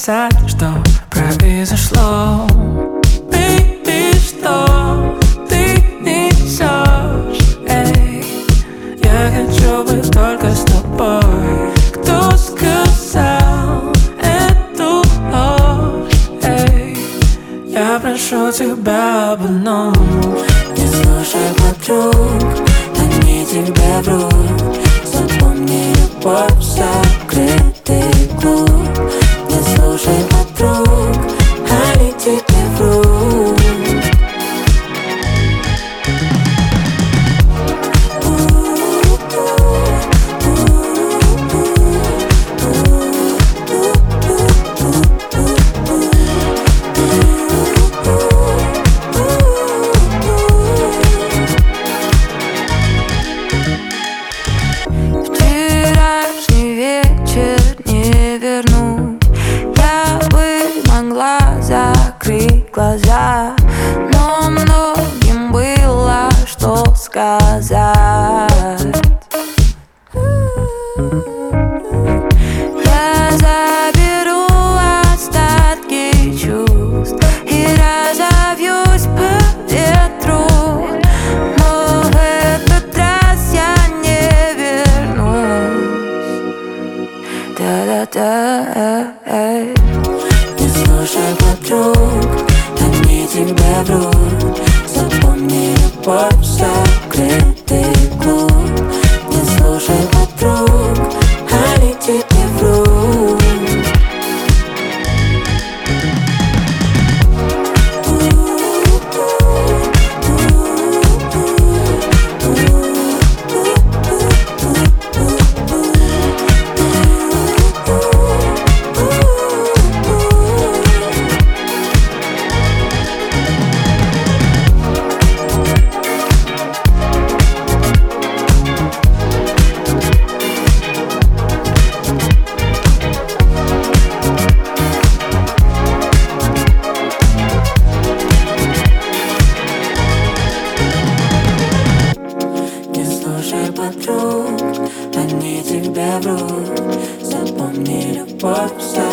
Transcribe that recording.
описать, что произошло. Baby, что ты несешь? Эй, я хочу быть только с тобой. Кто сказал эту ложь? Эй, я прошу тебя об одном: не слушай подруг, они тебе врут. Запомни, любовь закрытый клуб. Не слушай подруг, они тебе врут. Вчерашний вечер не верну. Я бы могла закрыть глаза, но многим было что сказать. Я заберу остатки чувств и разовьюсь по ветру, но в этот раз я не вернусь. Да-да-да. Не слушай подруг, они тебе врут. Запомни, любовь закрытый клуб. Не слушай подруг, они тебе врут. Не слушай подруг, они тебе врут. Запомни, любовь